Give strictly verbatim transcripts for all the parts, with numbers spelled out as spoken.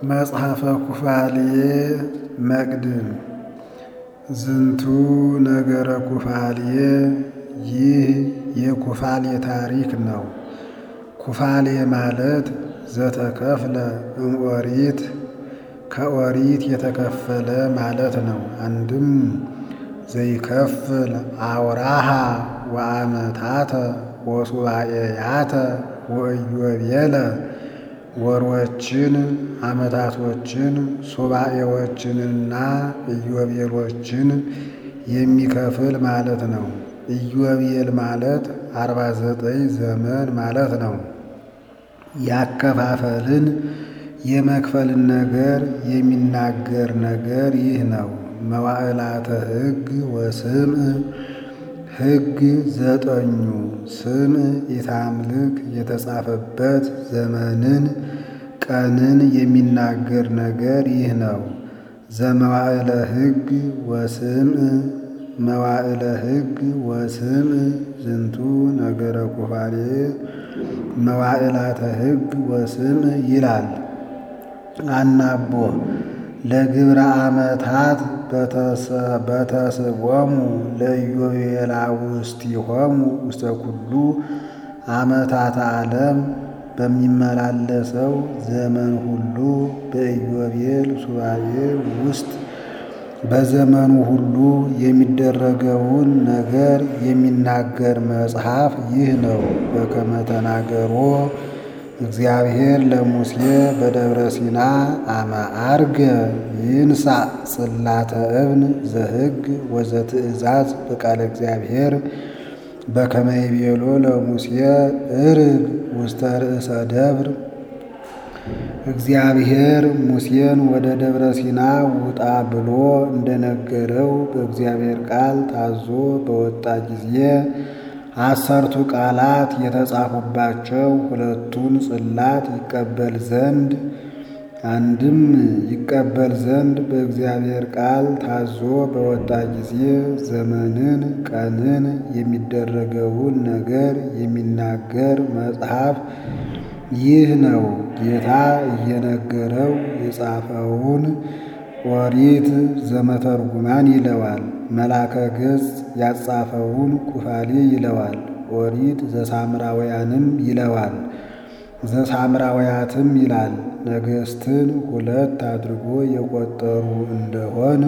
መጽሐፈ ኩፋልየ መቅድም ዝንቱ ነገረ ኩፋልየ። ይህ የኩፋልየ ታሪክ ነው። ኩፋልየ ማለት ዘተከፍለ እምኦሪት ከኦሪት የተከፈለ ማለት ነው። አንድም ዘይከፍል አውራሃ ወአመታተ ወሱባኤያተ ወኢዮቤለ ወሮችን አመታቶችን ሱባኤዎችንና ኢዮቤሎችን የሚከፍል ማለት ነው። ኢዮቤል ማለት አርባ ዘጠኝ ዘመን ማለት ነው። ያከፋፈልን የመክፈልን ነገር የሚናገር ነገር ይህ ነው። መዋዕላተ ሕግ ወስምዕ ሕግ ዘጠኙ ስምዕ ኢታምልክ የተጻፈበት ዘመንን ቀንን የሚናገር ነገር ይህ ነው። ዘመዋዕለ ሕግ ወስምዕ መዋዕለ ሕግ ወስምዕ ዝንቱ ነገረ ኩፋልየ መዋዕላተ ሕግ ወስምዕ ይላል። አናቦ ለግብረ ዓመታት በተስቦሙ ለኢዮቤላውስቲሆሙ ውስተ ኩሉ ዓመታተ ዓለም በሚመላለሰው ዘመን ሁሉ በኢዮቤል ሱባኤ ውስጥ በዘመኑ ሁሉ የሚደረገውን ነገር የሚናገር መጽሐፍ ይህ ነው። በከመ ተናገሮ እግዚአብሔር ለሙሴ በደብረ ሲና አመ ዐርገ ይንሣእ ጽላተ እብን ዘሕግ ወዘትእዛዝ በቃለ እግዚአብሔር በከመ ይቤሎ ለሙሴ ዕርግ ውስተ ርእሰ ደብር። እግዚአብሔር ሙሴን ወደ ደብረ ሲና ውጣ ብሎ እንደነገረው በእግዚአብሔር ቃል ታዞ በወጣ ጊዜ አሰርቱ ቃላት የተጻፉባቸው ሁለቱን ጽላት ይቀበል ዘንድ አንድም ይቀበል ዘንድ በእግዚአብሔር ቃል ታዞ በወጣ ጊዜ ዘመንን ቀንን የሚደረገውን ነገር የሚናገር መጽሐፍ ይህ ነው። ጌታ እየነገረው የጻፈውን ኦሪት ዘመተርጉማን ይለዋል። መላከ ገጽ ያጻፈውን ኩፋልየ ይለዋል። ኦሪት ዘሳምራውያንም ይለዋል። ዘሳምራውያትም ይላል። ነገሥትን ሁለት አድርጎ የቆጠሩ እንደሆን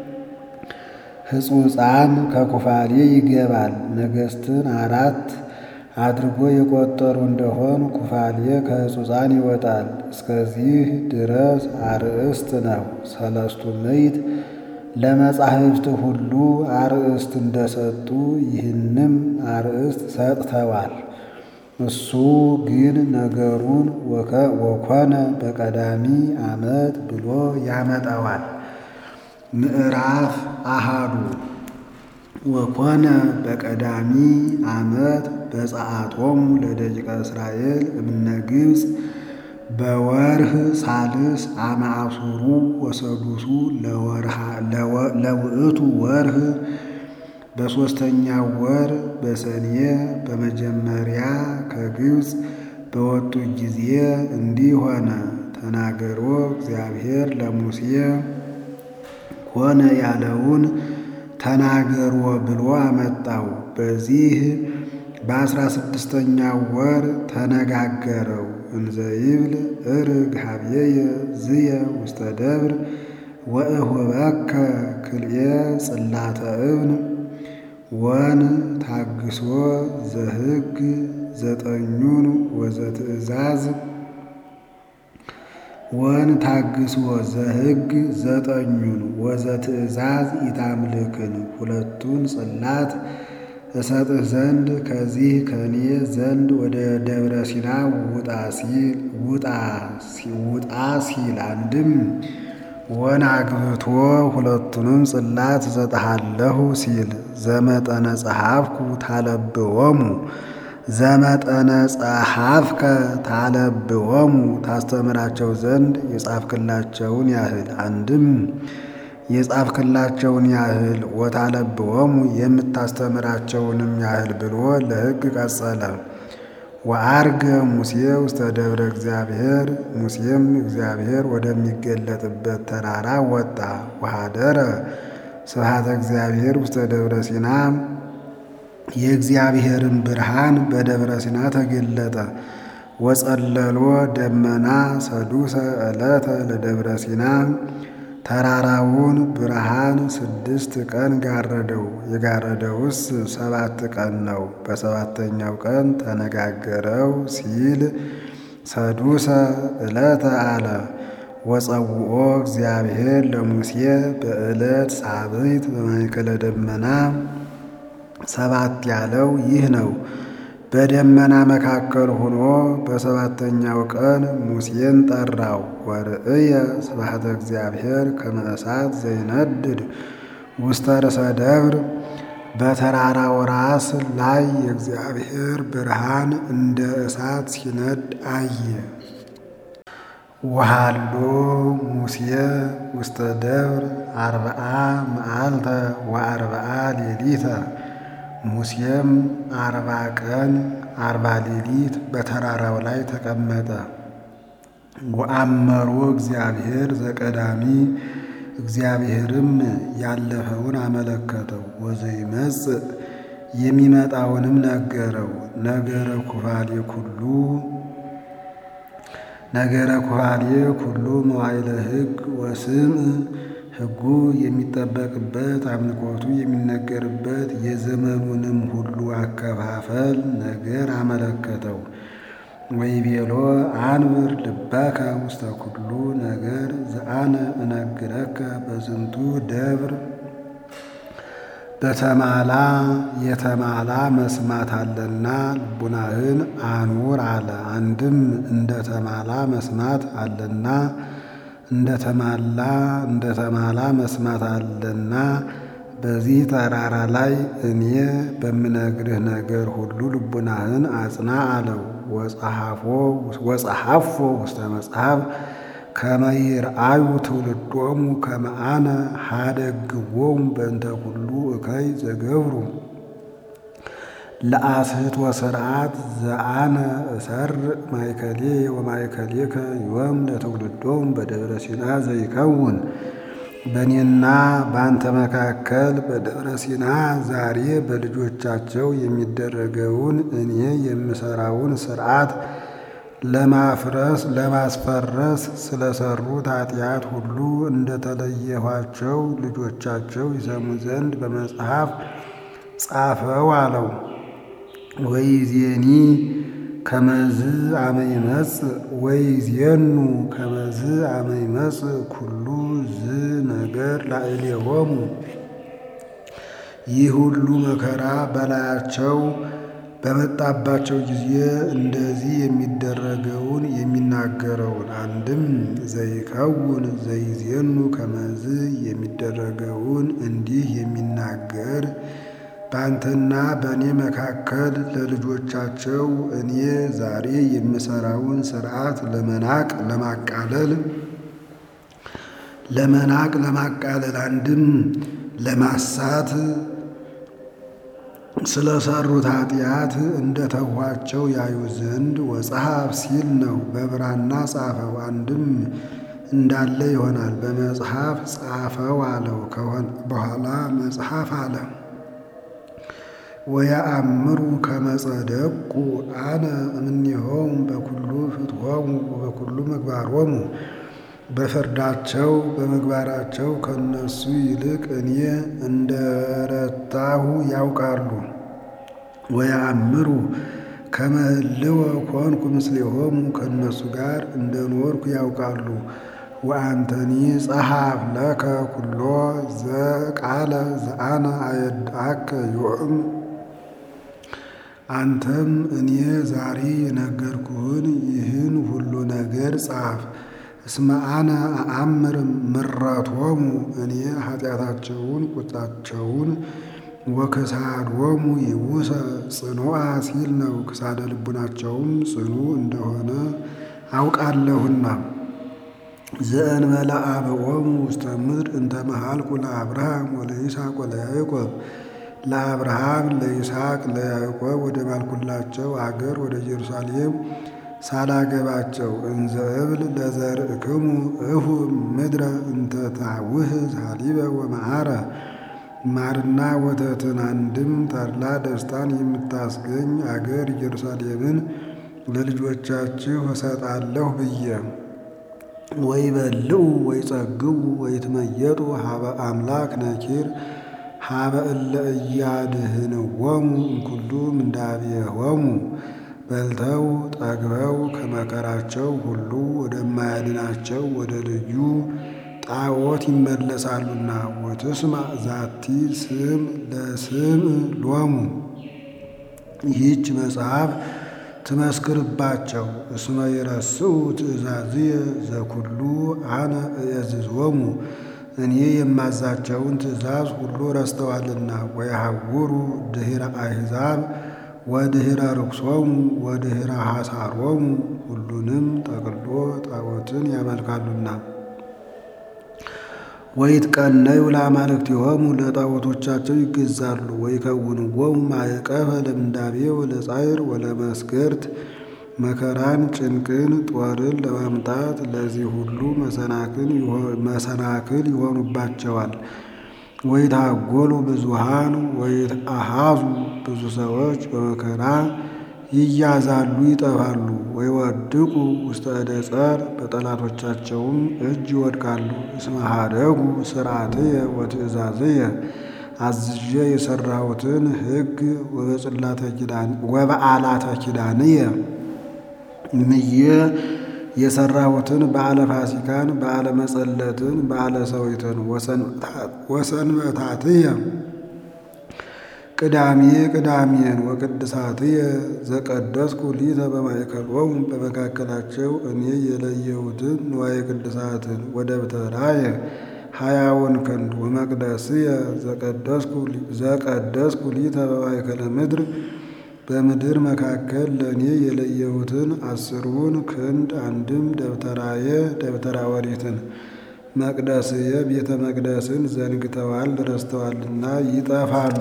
ሕጹፃን ከኩፋልየ ይገባል። ነገሥትን አራት አድርጎ የቆጠሩ እንደሆን ኩፋልየ ከሕጹፃን ይወጣል። እስከዚህ ድረስ አርእስት ነው። ሰለስቱ ምዕት ለመጻሕፍት ሁሉ አርእስት እንደሰጡ ይህንም አርእስት ሰጥተዋል። እሱ ግን ነገሩን ወኮነ በቀዳሚ ዓመት ብሎ ያመጣዋል። ምዕራፍ አሃዱ ወኮነ በቀዳሚ ዓመት በፀዓቶሙ ለደቂቀ እስራኤል እምነ ግብፅ በወርህ ሳልስ አመ አሱሩ ወሰዱሱ ለውእቱ ወርህ በሦስተኛው ወር በሰኔ በመጀመሪያ ከግብፅ በወጡ ጊዜ እንዲህ ሆነ። ተናገሮ እግዚአብሔር ለሙሴ ሆነ ያለውን ተናገሮ ብሎ አመጣው። በዚህ በአስራ ስድስተኛው ወር ተነጋገረው። እንዘ ይብል ዕርግ ኀቤየ ዝየ ውስተ ደብር ወእሁበከ ክልኤ ጽላተ እብን ወን ታግሶ ዘሕግ ዘጠኙን ወዘትእዛዝ ወን ታግሶ ዘሕግ ዘጠኙን ወዘትእዛዝ ኢታምልክን ሁለቱን ጽላት እሰጥህ ዘንድ ከዚህ ከኔ ዘንድ ወደ ደብረ ሲና ውጣ ሲል ውጣ ውጣ ሲል አንድም ወን አግብቶ ሁለቱንም ጽላት እሰጥሃለሁ ሲል ዘመጠነ ጸሐፍኩ ታለብዎሙ ዘመጠነ ጸሐፍከ ታለብዎሙ ታስተምራቸው ዘንድ የጻፍክላቸውን ያህል አንድም የጻፍክላቸውን ያህል ወታለብዎሙ የምታስተምራቸውንም ያህል ብሎ ለሕግ ቀጸለ። ወዐርገ ሙሴ ውስተ ደብረ እግዚአብሔር ሙሴም እግዚአብሔር ወደሚገለጥበት ተራራ ወጣ። ወኀደረ ስብሐተ እግዚአብሔር ውስተ ደብረ ሲና የእግዚአብሔርን ብርሃን በደብረ ሲና ተገለጠ። ወጸለሎ ደመና ሰዱሰ ዕለተ ለደብረ ሲና ተራራውን ብርሃን ስድስት ቀን ጋረደው። የጋረደውስ ሰባት ቀን ነው። በሰባተኛው ቀን ተነጋገረው ሲል ሰዱሰ ዕለተ አለ። ወጸውኦ እግዚአብሔር ለሙሴ በዕለት ሳብዕት በማእከለ ደመና ሰባት ያለው ይህ ነው። በደመና መካከል ሆኖ በሰባተኛው ቀን ሙሴን ጠራው። ወርእየ ስብሐተ እግዚአብሔር ከመ እሳት ዘይነድድ ውስተ ርእሰ ደብር በተራራው ራስ ላይ የእግዚአብሔር ብርሃን እንደ እሳት ሲነድ አየ። ወሃሎ ሙሴ ውስተ ደብር አርብዓ መዓልተ ወአርብዓ ሌሊተ ሙሴም አርባ ቀን አርባ ሌሊት በተራራው ላይ ተቀመጠ። ወአመሮ እግዚአብሔር ዘቀዳሚ እግዚአብሔርም ያለፈውን አመለከተው። ወዘይመጽእ የሚመጣውንም ነገረው። ነገረ ኩፋሌ ኩሉ ነገረ ኩፋሌ ኩሉ መዋዕለ ሕግ ወስም ሕጉ የሚጠበቅበት አምልኮቱ የሚነገርበት የዘመኑንም ሁሉ አከፋፈል ነገር አመለከተው። ወይቤሎ አንብር ልበከ ውስተ ኩሉ ነገር ዘአነ እነግረከ በዝንቱ ደብር በተማላ የተማላ መስማት አለና ልቡናህን አኑር አለ። አንድም እንደ ተማላ መስማት አለና እንደ ተማላ እንደ ተማላ መስማት አለና በዚህ ተራራ ላይ እኔ በምነግርህ ነገር ሁሉ ልቡናህን አጽና አለው። ወጸሐፎ ወጸሐፎ ውስተ መጽሐፍ ከመ ይርአዩ ትውልዶሙ ከመ አነ ኀደግዎሙ በእንተ ኩሉ እከይ ዘገብሩ ለአስሕት ወስርዓት ዘአነ እሰርዕ ማእከሌ ወማእከሌከ ዮም ለትውልዶሙ በደብረ ሲና ዘይከውን በእኔና በአንተ መካከል በደብረ ሲና ዛሬ በልጆቻቸው የሚደረገውን እኔ የምሰራውን ስርዓት ለማፍረስ ለማስፈረስ ስለሰሩት ኃጢአት ሁሉ እንደተለየኋቸው ልጆቻቸው ይሰሙ ዘንድ በመጽሐፍ ጻፈው አለው። ወይዜኒ ከመዝ አመ ይመጽእ ወይዜኑ ከመዝ አመ ይመጽእ ኩሉ ዝ ነገር ላዕሌሆሙ ይህ ሁሉ መከራ በላያቸው በመጣባቸው ጊዜ እንደዚህ የሚደረገውን የሚናገረውን አንድም ዘይከውን ዘይዜኑ ከመዝ የሚደረገውን እንዲህ የሚናገር በአንተና በእኔ መካከል ለልጆቻቸው እኔ ዛሬ የምሰራውን ሥርዓት ለመናቅ ለማቃለል ለመናቅ ለማቃለል አንድም ለማሳት ስለሰሩት ኃጢአት እንደተዋቸው ያዩ ዘንድ ወጸሐፍ ሲል ነው። በብራና ጻፈው አንድም እንዳለ ይሆናል። በመጽሐፍ ጻፈው አለው። ከሆነ በኋላ መጽሐፍ አለ። ወያአምሩ ከመ ጸደቁ አነ እምኔሆሙ በኩሉ ፍትሖሙ ወበኩሉ ምግባሮሙ በፍርዳቸው በምግባራቸው ከነሱ ይልቅ እኔ እንደረታሁ ያውቃሉ። ወያአምሩ ከመ ህልወ ኮንኩ ምስሌሆሙ ከነሱ ጋር እንደኖርኩ ያውቃሉ። ወአንተኒ ጸሐፍ ለከ ኩሎ ዘቃለ ዘአነ አየድአከ ዮም አንተም እኔ ዛሬ የነገርኩህን ይህን ሁሉ ነገር ጻፍ። እስመ አነ አአምር ምረቶሙ እኔ ኃጢአታቸውን ቁጣቸውን ወክሳዶሙ ይውሰ ጽኑዓ ሲል ነው። ክሳደ ልቡናቸውም ጽኑ እንደሆነ አውቃለሁና። ዘእንበለ አብኦሙ ውስተ ምድር እንተ መሃልኩ ለአብርሃም ወለይስሐቅ ወለያዕቆብ ለአብርሃም ለይስሐቅ ለያዕቆብ ወደ ማልኩላቸው አገር ወደ ኢየሩሳሌም ሳላገባቸው እንዘ እብል ለዘርእክሙ እሁ ምድረ እንተ ታውህዝ ሀሊበ ወመዓረ ማርና ወተትን አንድም ተድላ ደስታን የምታስገኝ አገር ኢየሩሳሌምን ለልጆቻችሁ እሰጣለሁ ብዬ ወይ በልዑ ወይ ጸግቡ ወይ ትመየጡ ሀበ አምላክ ነኪር ሀበ እለ እያድህንዎሙ እምኩሉ ምንዳቤሆሙ በልተው ጠግበው ከመከራቸው ሁሉ ወደማያድናቸው ወደ ልዩ ጣዖት ይመለሳሉና። ወትስማ ዛቲ ስም ለስም ሎሙ ይህች መጽሐፍ ትመስክርባቸው። እስመ ይረስዑ ትእዛዝየ ዘኩሉ አነ እእዝዞሙ እኔ የማዛቸውን ትእዛዝ ሁሉ ረስተዋልና። ወየሐውሩ ድኅረ አሕዛብ ወድኅረ ርኩሶሙ ወድኅረ ሐሳሮሙ ሁሉንም ጠቅሎ ጣዖትን ያመልካሉና። ወይትቀነዩ ለአማልክቲሆሙ ለጣዖቶቻቸው ይገዛሉ። ወይከውንዎሙ ማዕቀፈ ለምንዳቤ ወለጻዕር ወለመስገርት መከራን ጭንቅን ጦርን ለማምጣት ለዚህ ሁሉ መሰናክል ይሆኑባቸዋል። ወይታጎሉ ብዙሃን ወይትአሃዙ ብዙ ሰዎች በመከራ ይያዛሉ ይጠፋሉ። ወይወድቁ ውስተ እደ ጸር በጠላቶቻቸውም እጅ ይወድቃሉ። እስመ ኀደጉ ሥርዓትየ ወትእዛዝየ አዝዤ የሠራሁትን ሕግ ወበዓላተ ኪዳንየ ምዬ የሠራሁትን በዓለ ፋሲካን በዓለ መጸለትን በዓለ ሰዊትን ወሰንበታትየ ቅዳሜ ቅዳሜን ወቅድሳትየ ዘቀደስኩ ሊተ በማእከሎሙ በመካከላቸው እኔ የለየሁትን ንዋየ ቅድሳትን ወደብተራየ ሀያውን ክንድ ወመቅደስየ ዘቀደስኩ ሊተ በማእከለ ምድር በምድር መካከል ለእኔ የለየሁትን አስሩን ክንድ አንድም ደብተራየ ደብተራ ኦሪትን መቅደስየ ቤተ መቅደስን ዘንግተዋል ረስተዋልና ይጠፋሉ።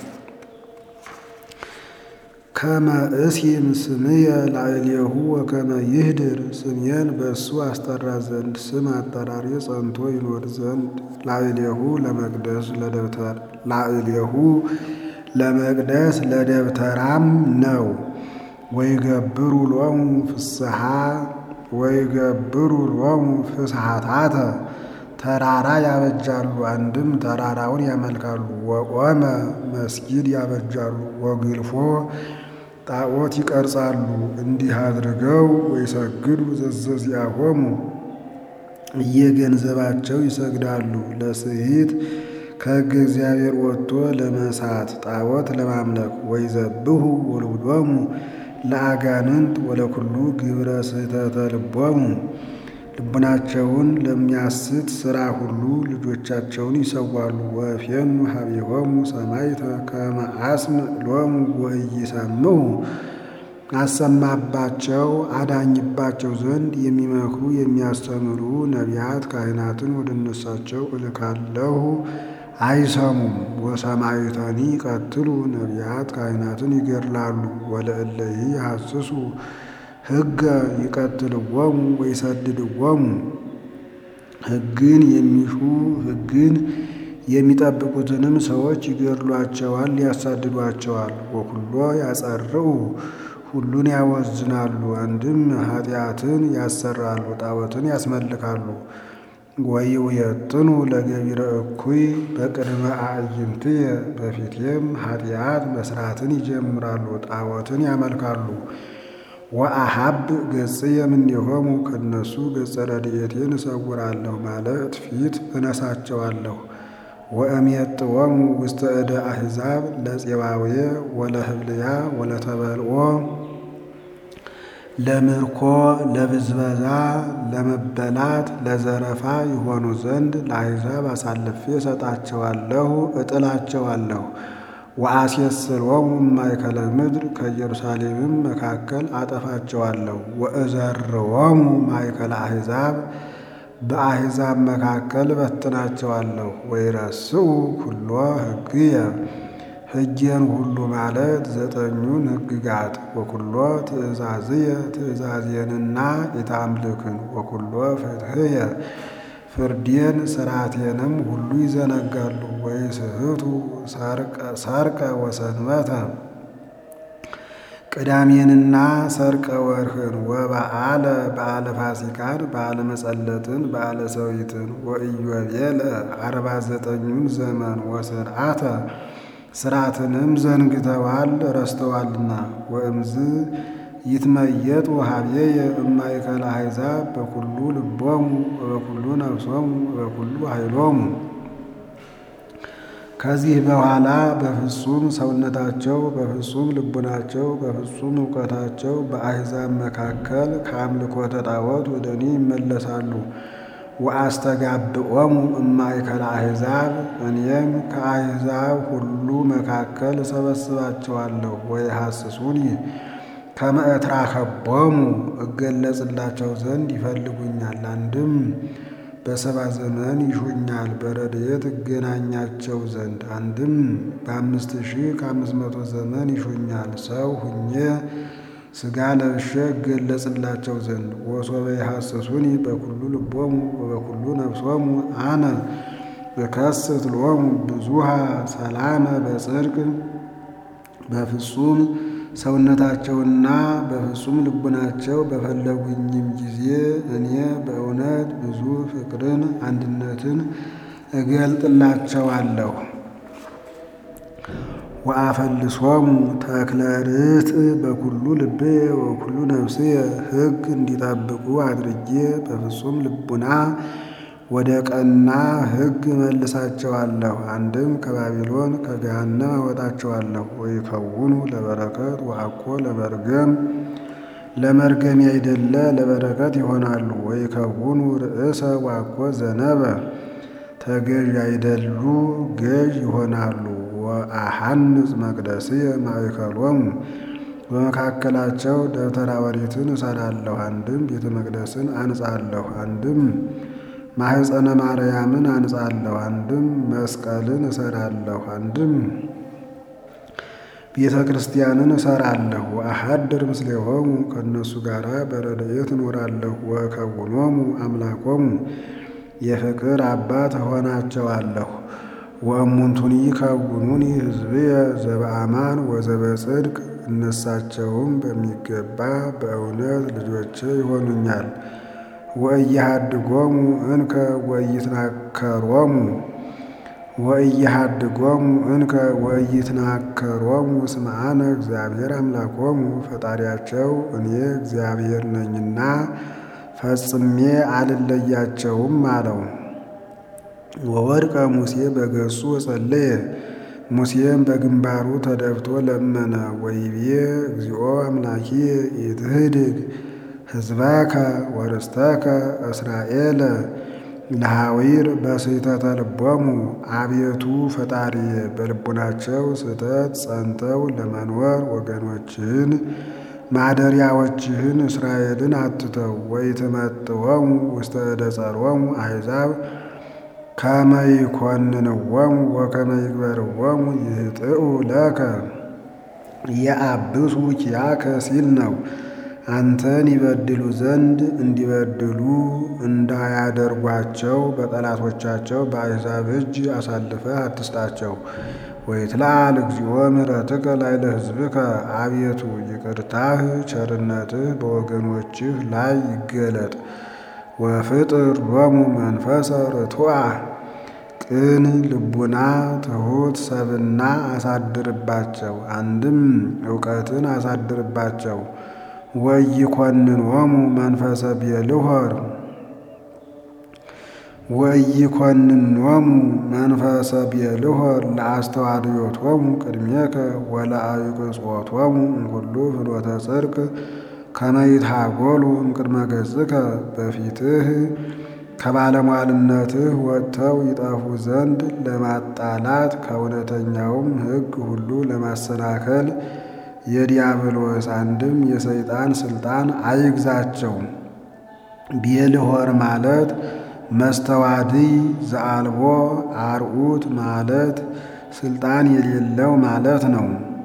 ከመ እስይም ስምየ ላዕሌሁ ወከመ ይህድር ስሜን በእሱ አስጠራ ዘንድ ስም አጠራሪ ጸንቶ ይኖር ዘንድ ላዕሌሁ ለመቅደስ ለደብተር ላዕሌሁ ለመቅደስ ለደብተራም ነው። ወይገብሩ ሎሙ ፍስሐ ወይገብሩ ሎሙ ፍስሐታተ ተራራ ያበጃሉ አንድም ተራራውን ያመልካሉ። ወቆመ መስጊድ ያበጃሉ ወግልፎ ጣዖት ይቀርጻሉ። እንዲህ አድርገው ወይሰግዱ ዘዘዚአሆሙ እየገንዘባቸው ይሰግዳሉ። ለስሂት ከሕገ እግዚአብሔር ወጥቶ ለመሳት ጣዖት ለማምለክ ወይዘብሑ ወልውዶሙ ለአጋንንት ወለኩሉ ግብረ ስሕተተ ልቦሙ ልቡናቸውን ለሚያስት ሥራ ሁሉ ልጆቻቸውን ይሰዋሉ። ወእፌኑ ኀቤሆሙ ሰማዕተ ከመ አስምዕ ሎሙ ወኢይሰምዑ አሰማባቸው አዳኝባቸው ዘንድ የሚመክሩ የሚያስተምሩ ነቢያት ካህናትን ወደ እነሳቸው እልካለሁ አይሰሙም። ወሰማዕተኒ ይቀትሉ ነቢያት ካህናትን ይገድላሉ። ወለእለሂ ይሐስሱ ሕገ ይቀትልዎሙ ወይሰድድዎሙ ሕግን የሚሹ ሕግን የሚጠብቁትንም ሰዎች ይገድሏቸዋል ያሳድዷቸዋል። ወኩሎ ያጸርዑ ሁሉን ያወዝናሉ። አንድም ኃጢአትን ያሰራሉ ጣዖትን ያስመልካሉ። ወይውየጥኑ ለገቢረ እኩይ በቅድመ አዕይንትየ በፊቴም ኃጢአት መስራትን ይጀምራሉ ጣዖትን ያመልካሉ። ወአሐብ ገጽየ እምኔሆሙ ከነሱ ገጸ ረድኤቴን እሰውራለሁ ማለት ፊት እነሳቸዋለሁ። ወእሜጥዎሙ ውስተ እደ አሕዛብ ለፄባውየ ወለህብልያ ወለተበልዖ ለምርኮ ለብዝበዛ ለመበላት ለዘረፋ ይሆኑ ዘንድ ለአሕዛብ አሳልፌ እሰጣቸዋለሁ እጥላቸዋለሁ። ወአሴስሎሙ እማእከለ ምድር ከኢየሩሳሌምም መካከል አጠፋቸዋለሁ። ወእዘርዎሙ ማእከለ አሕዛብ በአሕዛብ መካከል በትናቸዋለሁ። ወይረስዑ ኩሎ ሕግየ ሕጌን ሁሉ ማለት ዘጠኙን ሕግጋት ወኩሎ ትእዛዝየ ትእዛዝየንና ኢታምልክን ወኩሎ ፍትሕየ ፍርዴን ሥርዓቴንም ሁሉ ይዘነጋሉ። ወይስሕቱ ሰርቀ ወሰንበተ ቅዳሜንና ሰርቀ ወርህን ወበዓለ በዓለ ፋሲካን በዓለ መጸለትን በዓለ ሰዊትን ወኢዮቤለ አርባ ዘጠኙን ዘመን ወስርዓተ ሥርዓትንም ዘንግተዋል ረስተዋልና። ወእምዝ ይትመየጡ ሀብዬየ እማእከለ አሕዛብ በኩሉ ልቦሙ ወበኩሉ ነፍሶሙ ወበኩሉ ኃይሎሙ። ከዚህ በኋላ በፍጹም ሰውነታቸው በፍጹም ልቡናቸው በፍጹም እውቀታቸው በአሕዛብ መካከል ከአምልኮተ ጣዖት ወደ እኔ ይመለሳሉ። ወአስተጋብኦሙ እማእከለ አሕዛብ እኔም ከአሕዛብ ሁሉ መካከል እሰበስባቸዋለሁ። ወይሐስሱኒ ከመ እትራከቦሙ እገለጽላቸው ዘንድ ይፈልጉኛል። አንድም በሰባ ዘመን ይሹኛል በረድኤት እገናኛቸው ዘንድ። አንድም በአምስት ሺህ ከአምስት መቶ ዘመን ይሹኛል ሰው ሁኜ ሥጋ ለብሼ እገለጽላቸው ዘንድ። ወሶበ ይሐስሱኒ በኩሉ ልቦሙ ወበኩሉ ነፍሶሙ አነ እከስት ሎሙ ብዙሃ ሰላመ በጽድቅ በፍጹም ሰውነታቸውና በፍጹም ልቡናቸው በፈለጉኝም ጊዜ እኔ በእውነት ብዙ ፍቅርን አንድነትን እገልጥላቸዋለሁ። ወአፈልሶሙ ተክለ ርትዕ በኩሉ ልቤ ወኩሉ ነፍስየ ሕግ እንዲጠብቁ አድርጌ በፍጹም ልቡና ወደ ቀና ሕግ መልሳቸዋለሁ። አንድም ከባቢሎን ከገሃነም አወጣቸዋለሁ። ወይከውኑ ለበረከት ወአኮ ለመርገም ለመርገም ያይደለ ለበረከት ይሆናሉ። ወይከውኑ ርእሰ ወአኮ ዘነበ ተገዥ ያይደሉ ገዥ ይሆናሉ። ወአሐንጽ መቅደስየ ማእከሎሙ በመካከላቸው ደብተራ ኦሪትን እሰራለሁ። አንድም ቤተ መቅደስን አንጻለሁ። አንድም ማኅፀነ ማርያምን አንጻለሁ። አንድም መስቀልን እሰራለሁ። አንድም ቤተ ክርስቲያንን እሰራለሁ። ወአሐድር ምስሌሆሙ ከእነሱ ጋር በረድኤት እኖራለሁ። ወእከውኖሙ አምላኮሙ የፍቅር አባት እሆናቸዋለሁ። ወእሙንቱኒ ይከውኑኒ ሕዝብየ ዘበአማን ወዘበጽድቅ እነሳቸውም በሚገባ በእውነት ልጆቼ ይሆኑኛል። ወኢያሃድጎሙ እንከ ወኢይትናከሮሙ ወኢያሃድጎሙ እንከ ወኢይትናከሮሙ እስመ አነ እግዚአብሔር አምላኮሙ ፈጣሪያቸው እኔ እግዚአብሔር ነኝና ፈጽሜ አልለያቸውም አለው። ወወድቀ ሙሴ በገጹ ጸለየ ሙሴም በግንባሩ ተደፍቶ ለመነ። ወይቤ እግዚኦ አምላኪየ ኢትህድግ ሕዝበከ ወርስተከ እስራኤል ለሐዊር በስሕተተ ልቦሙ። አቤቱ ፈጣሪዬ በልቡናቸው ስህተት ጸንተው ለመኖር ወገኖችህን ማደሪያዎችህን እስራኤልን አትተው። ወኢትመጥወሙ ውስተ እደ ጸሮሙ አሕዛብ ከመ ይኰንንዎሙ ወከመ ይግበርዎሙ ይህጥኡ ለከ የአብሱ ኪያከ ሲል ነው። አንተን ይበድሉ ዘንድ እንዲበድሉ እንዳያደርጓቸው በጠላቶቻቸው በአሕዛብ እጅ አሳልፈህ አትስጣቸው። ወይትለዓል እግዚኦ ምሕረትከ ላዕለ ሕዝብከ አቤቱ ይቅርታህ ቸርነትህ በወገኖችህ ላይ ይገለጥ። ወፍጥር ሎሙ መንፈሰ ርቱዐ ቅን ልቡና ትሑት ሰብእና አሳድርባቸው። አንድም እውቀትን አሳድርባቸው። ወኢይኰንኖሙ መንፈሰ ቤልሖር ወኢይኰንኖሙ መንፈሰ ቤልሖር ለአስተዋድዮቶሙ ቅድሜከ ወለአዕቅጾቶሙ እምኩሉ ፍኖተ ጽድቅ ከመ ይትሐጐሉ እምቅድመ ገጽከ በፊትህ ከባለሟልነትህ ወጥተው ይጠፉ ዘንድ ለማጣላት ከእውነተኛውም ሕግ ሁሉ ለማሰናከል የዲያብሎስ አንድም የሰይጣን ስልጣን አይግዛቸው። ቤልሖር ማለት መስተዋድይ ዘአልቦ አርዑት ማለት ስልጣን የሌለው ማለት ነው።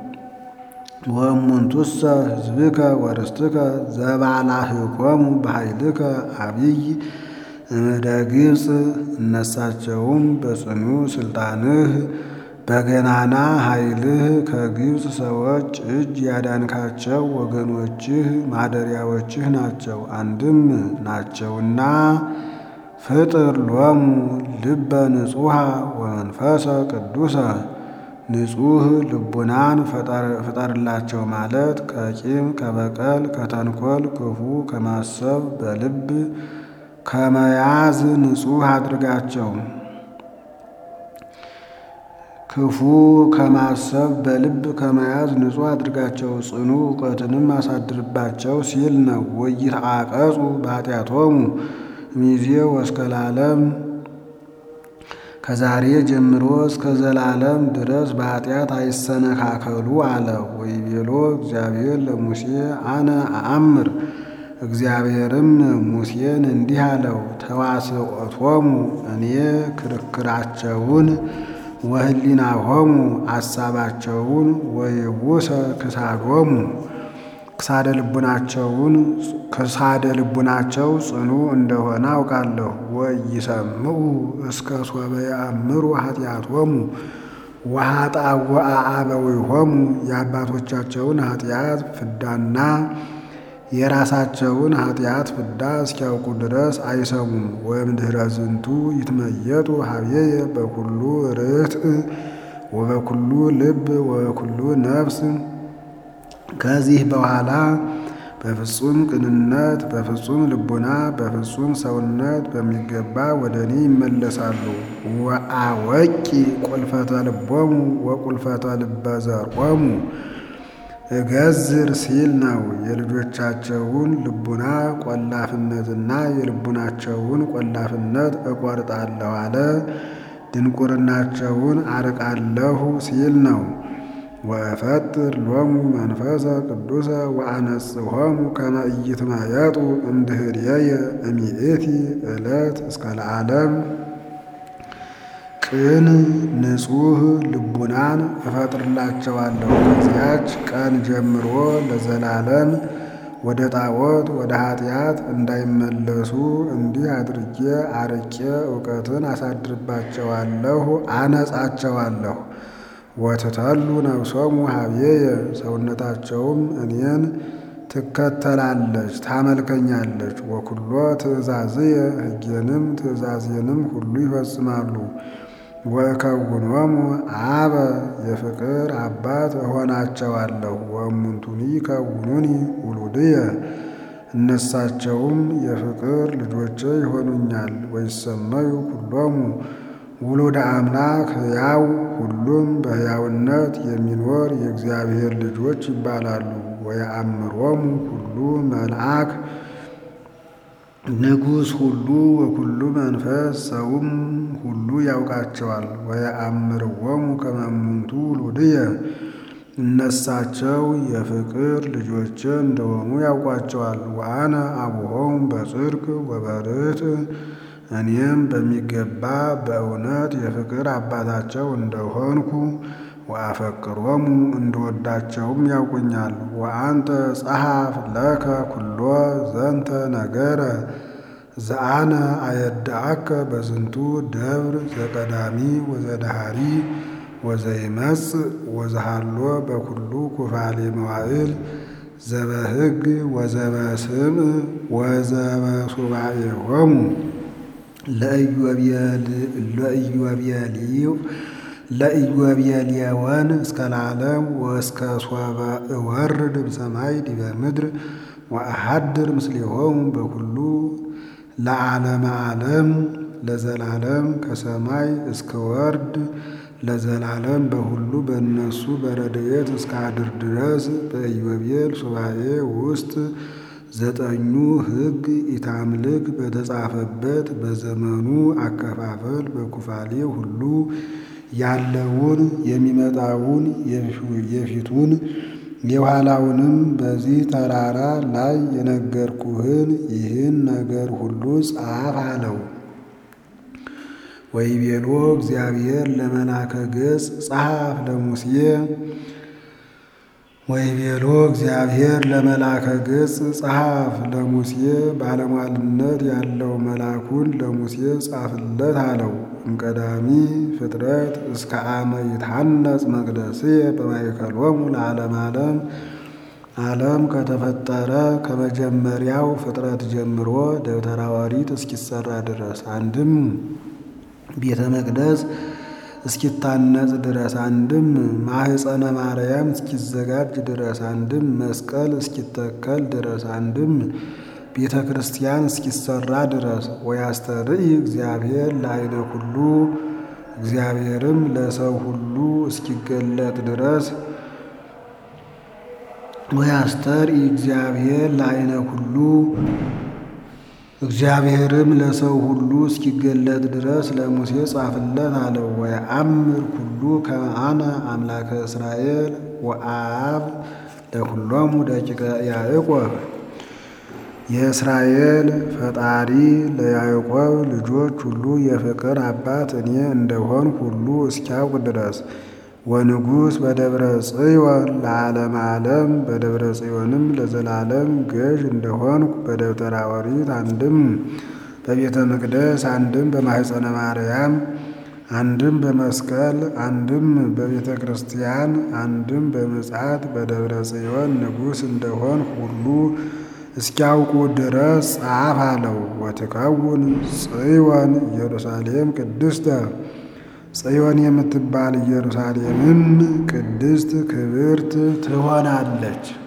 ወእሙንቱሰ ሕዝብከ ወርስትከ ዘባላህኮሙ በኃይልከ አብይ እምደ ግብፅ እነሳቸውም በጽኑ ስልጣንህ በገናና ኃይልህ ከግብፅ ሰዎች እጅ ያዳንካቸው ወገኖችህ ማደሪያዎችህ ናቸው። አንድም ናቸውና ፍጥር ሎሙ ልበ ንጹሐ ወመንፈሰ ቅዱሰ ንጹሕ ልቡናን ፍጠርላቸው ማለት ከቂም ከበቀል ከተንኮል ክፉ ከማሰብ በልብ ከመያዝ ንጹሕ አድርጋቸው። ክፉ ከማሰብ በልብ ከመያዝ ንጹሕ አድርጋቸው። ጽኑ እውቀትንም አሳድርባቸው ሲል ነው። ወይትዓቀጹ በኃጢአቶሙ ሚዜ ወእስከ ለዓለም ከዛሬ ጀምሮ እስከ ዘላለም ድረስ በኃጢአት አይሰነካከሉ አለ። ወይቤሎ እግዚአብሔር ለሙሴ አነ አአምር እግዚአብሔርም ሙሴን እንዲህ አለው፣ ተዋስኦቶሙ እኔ ክርክራቸውን ወህሊናሆሙ አሳባቸውን ወይቡሰ ክሳዶሙ ክሳደ ልቡናቸውን ክሳደ ልቡናቸው ጽኑ እንደሆነ አውቃለሁ። ወይሰምዑ እስከ ሶበ ያእምሩ ኃጢአቶሙ ወኃጣውአ አበዊሆሙ የአባቶቻቸውን ኃጢአት ፍዳና የራሳቸውን ኃጢአት ፍዳ እስኪያውቁ ድረስ አይሰሙም። ወእምድኅረ ዝንቱ ይትመየጡ ሀብዬ በኩሉ ርትዕ ወበኩሉ ልብ ወበኩሉ ነፍስ ከዚህ በኋላ በፍጹም ቅንነት በፍጹም ልቡና በፍጹም ሰውነት በሚገባ ወደ እኔ ይመለሳሉ። ወአወቂ ቁልፈተ ልቦሙ ወቁልፈተ ልበ ዘርዖሙ እገዝር ሲል ነው። የልጆቻቸውን ልቡና ቆላፍነትና የልቡናቸውን ቆላፍነት እቆርጣለሁ አለ። ድንቁርናቸውን አርቃለሁ ሲል ነው። ወእፈጥር ሎሙ መንፈሰ ቅዱሰ ወአነጽሖሙ ከመ ኢይትመየጡ እምድኅሬየ እሚእቲ ዕለት እስከ ለዓለም ቅን ንጹሕ ልቡናን እፈጥርላቸዋለሁ። ከዚያች ቀን ጀምሮ ለዘላለም ወደ ጣዖት ወደ ኃጢአት እንዳይመለሱ እንዲህ አድርጌ አርቄ እውቀትን አሳድርባቸዋለሁ፣ አነጻቸዋለሁ። ወትተሉ ነፍሶሙ ሀብዬየ ሰውነታቸውም እኔን ትከተላለች ታመልከኛለች። ወኩሎ ትእዛዝየ ሕጌንም ትእዛዜንም ሁሉ ይፈጽማሉ። ወእከውኖሙ አበ የፍቅር አባት እሆናቸዋለሁ። ወእሙንቱኒ ይከውኑኒ ውሉድየ እነሳቸውም የፍቅር ልጆቼ ይሆኑኛል። ወይሰመዩ ኩሎሙ ውሉደ አምላክ ሕያው ሁሉም በሕያውነት የሚኖር የእግዚአብሔር ልጆች ይባላሉ። ወየአምሮሙ ሁሉ መልአክ ንጉሥ ሁሉ ወኩሉ መንፈስ ሰውም ሁሉ ያውቃቸዋል። ወየአምርዎሙ ከመ እሙንቱ ውሉድየ እነሳቸው የፍቅር ልጆቼ እንደሆኑ ያውቋቸዋል። ወአነ አቡሆሙ በጽድቅ ወበርትዕ እኔም በሚገባ በእውነት የፍቅር አባታቸው እንደሆንኩ ወአፈቅሮሙ እንደወዳቸውም ያውቁኛል። ወአንተ ጸሐፍ ለከ ኩሎ ዘንተ ነገረ ዘአነ አየድአከ በዝንቱ ደብር ዘቀዳሚ ወዘዳሃሪ ወዘይመጽእ ወዘሃሎ በኩሉ ኩፋሌ መዋዕል ዘበሕግ ወዘበስምዕ ወዘበሱባዔሆሙ ለኢዮቤልየወን እስከ ለዓለም ወእስከ ሶበ እወርድ እምሰማይ ዲበ ምድር ወአሐድር ምስሌሆሙ በኩሉ ለዓለመ ዓለም ለዘላለም ከሰማይ እስከ ወርድ ለዘላለም በሁሉ በእነሱ በረድኤት እስከ አድር ድረስ በኢዮቤል ሱባዔ ውስጥ ዘጠኙ ሕግ ኢታምልክ በተጻፈበት በዘመኑ አከፋፈል በኩፋሌ ሁሉ ያለውን የሚመጣውን የፊቱን የኋላውንም በዚህ ተራራ ላይ የነገርኩህን ይህን ነገር ሁሉ ጻፍ አለው። ወይቤሎ እግዚአብሔር ለመላከ ገጽ ጸሐፍ ለሙሴ ወይቤሎ እግዚአብሔር ለመላከ ገጽ ጸሐፍ ለሙሴ ባለሟልነት ያለው መልአኩን ለሙሴ ጻፍለት አለው። እምቀዳሚ ፍጥረት እስከ አመ ይትሐነጽ መቅደስየ በማእከሎሙ ለዓለመ ዓለም ዓለም ከተፈጠረ ከመጀመሪያው ፍጥረት ጀምሮ ደብተራ ኦሪት እስኪሰራ ድረስ አንድም ቤተ መቅደስ እስኪታነጽ ድረስ አንድም ማህፀነ ማርያም እስኪዘጋጅ ድረስ አንድም መስቀል እስኪተከል ድረስ አንድም ቤተ ክርስቲያን እስኪሰራ ድረስ ወያስተርኢ እግዚአብሔር ለዓይነ ኩሉ እግዚአብሔርም ለሰው ሁሉ እስኪገለጥ ድረስ ወያስተርኢ እግዚአብሔር ለዓይነ ኩሉ እግዚአብሔርም ለሰው ሁሉ እስኪገለጥ ድረስ ለሙሴ ጻፍለት አለው። ወየአምር ኩሉ ከመ አነ አምላከ እስራኤል ወአብ ለኩሎሙ ደቂቀ ያዕቆብ የእስራኤል ፈጣሪ ለያዕቆብ ልጆች ሁሉ የፍቅር አባት እኔ እንደሆን ሁሉ እስኪያውቅ ድረስ ወንጉሥ በደብረ ጽዮን ለዓለመ ዓለም በደብረ ጽዮንም ለዘላለም ገዥ እንደሆንኩ በደብተራ ኦሪት አንድም በቤተ መቅደስ አንድም በማህፀነ ማርያም አንድም በመስቀል አንድም በቤተ ክርስቲያን አንድም በምጽአት በደብረ ጽዮን ንጉሥ እንደሆንኩ ሁሉ እስኪያውቁ ድረስ ጻፍ አለው። ወትከውን ጽዮን ኢየሩሳሌም ቅድስተ ጽዮን የምትባል ኢየሩሳሌምም ቅድስት ክብርት ትሆናለች።